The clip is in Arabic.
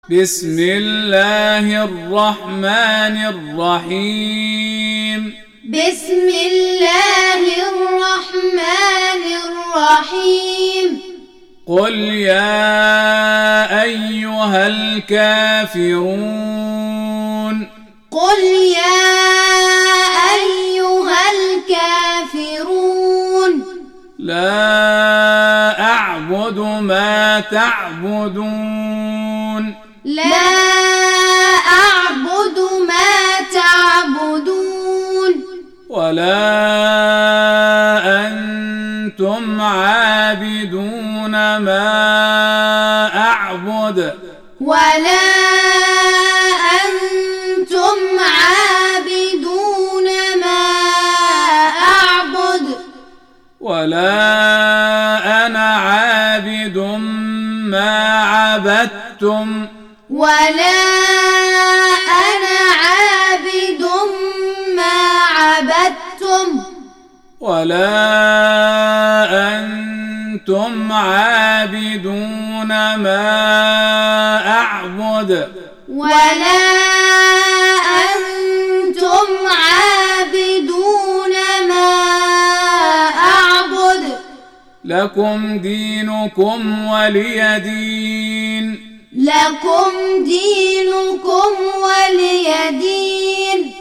بسم الله الرحمن الرحيم بسم الله الرحمن الرحيم قل يا أيها الكافرون قل يا أيها الكافرون لا أعبد ما تعبدون لا أعبد ما تعبدون ولا أنتم عابدون ما أعبد ولا أنتم عابدون ما أعبد ولا أنا عابد ما عبدتم ولا أنا عابد ما عبدتم ولا أنتم عابدون ما أعبد ولا أنتم عابدون ما أعبد لكم دينكم ولي دين لكم دينكم ولي دين